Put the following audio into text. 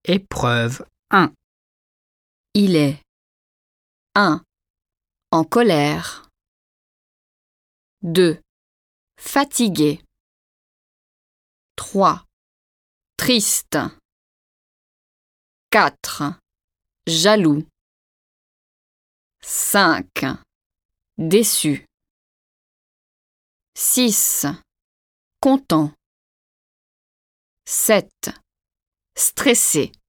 Épreuve 1. Il est 1. En colère. 2. Fatigué. 3. Triste. 4. Jaloux. 5. Déçu. 6. Content. 7. Stressé.